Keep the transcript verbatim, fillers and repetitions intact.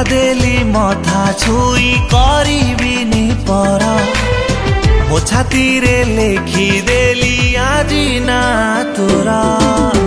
देली मथा छुई करिबिनी पर मो छाती रे लेखी देली आजी ना तोरा।